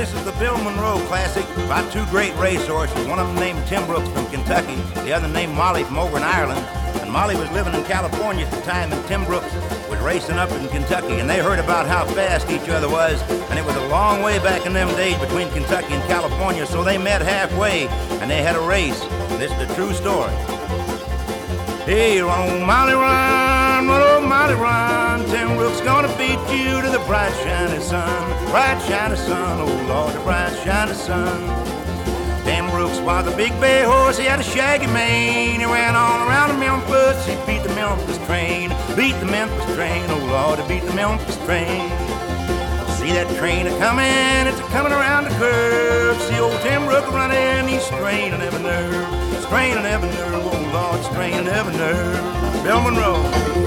This is the Bill Monroe Classic about two great racehorses. One of them named Tim Brooks from Kentucky, the other named Molly from over in Ireland. And Molly was living in California at the time, and Tim Brooks was racing up in Kentucky. And they heard about how fast each other was, and it was a long way back in them days between Kentucky and California. So they met halfway, and they had a race. This is the true story. Hey, run, oh Molly, run, oh Molly, run. Tim Brooks gonna beat you to the bright shiny sun, bright shiny sun, oh Lord, the bright shiny sun. Tim Brooks was a big bay horse, he had a shaggy mane. He ran all around the Memphis, he beat the Memphis train, beat the Memphis train, oh Lord, he beat the Memphis train. See that train a-comin', it's a-comin' around the curve. See old Tim Brooks running, he's straining every nerve, straining every nerve, oh Lord, straining every nerve. Bill Monroe.